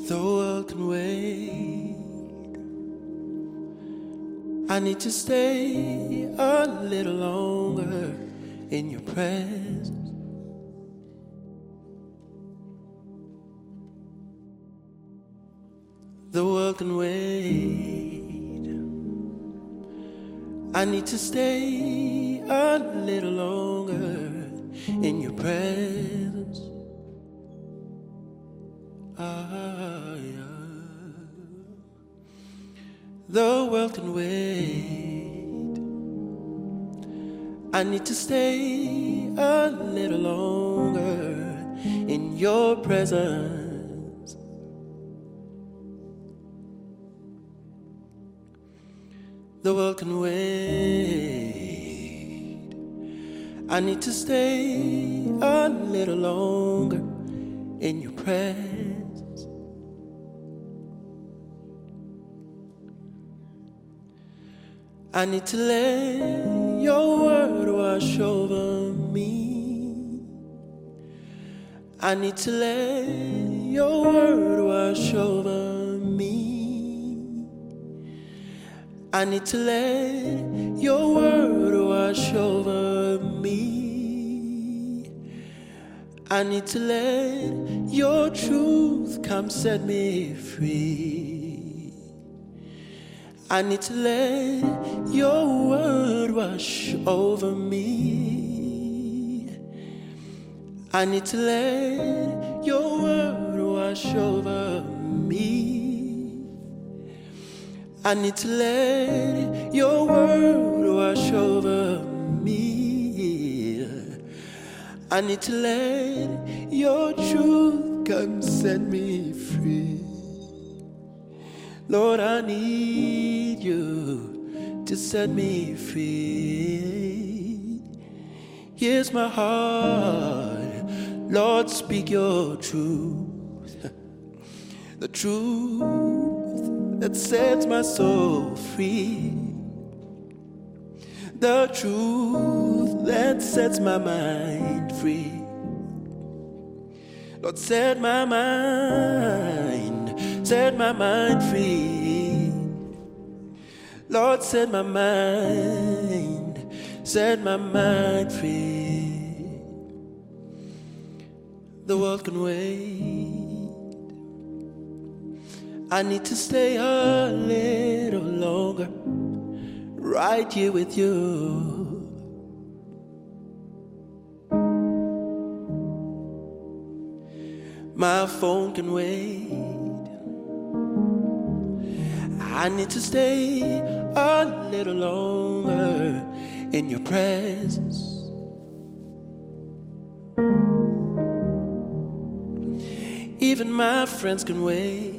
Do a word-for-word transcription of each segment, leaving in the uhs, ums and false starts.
The world can wait. I need to stay a little longer in your presence. The world can wait. I need to stay a little longer in your presence. Ah, yeah. The world can wait. I need to stay a little longer in your presence. The world can wait. I need to stay a little longer in your presence. I need to let your word wash over me. I need to let your word wash over me. I need to let your word wash over me. I need to let your truth come set me free. I need to let your word wash over me. I need to let your word wash over me. I need to let your word wash over me. I need to let your truth come set me free. Lord, I need you to set me free. Here's my heart, Lord, speak your truth. The truth that sets my soul free. The truth that sets my mind free. Lord, set my mind, set my mind free. Lord, set my mind, set my mind free. The world can wait. I need to stay a little longer right here with you. My phone can wait. I need to stay a little longer in your presence. Even my friends can wait.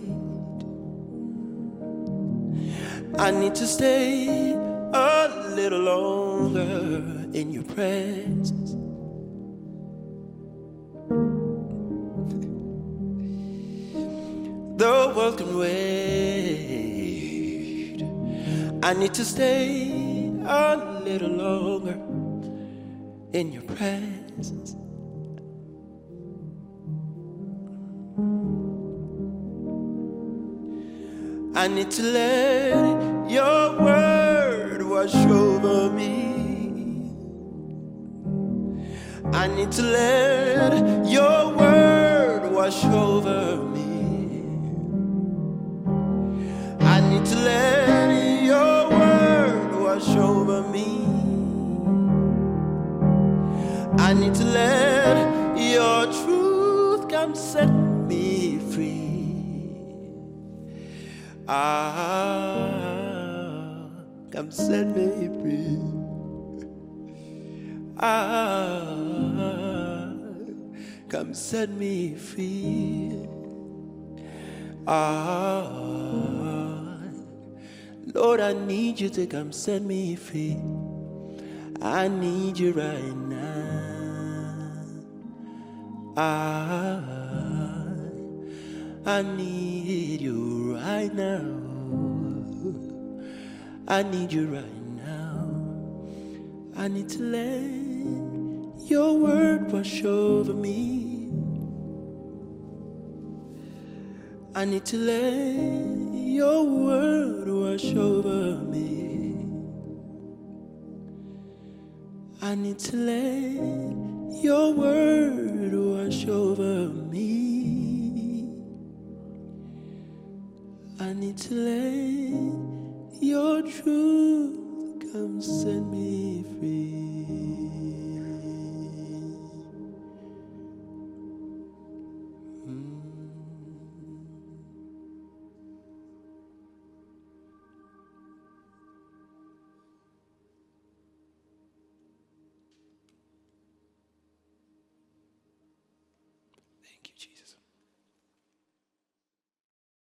I need to stay a little longer in your presence. The world can wait. I need to stay a little longer in your presence. I need to let your word wash over me. I need to let your word wash over me. I need to let your word wash over me. I need to let your truth come set me free. Ah, come set me free. Ah, come set me free. Ah, Lord, I need you to come set me free. I need you right now. Ah, I need you right now. I need you right now. I need to let your word wash over me. I need to let your word wash over me. I need to let your word wash over me. I need to let your truth come set me free.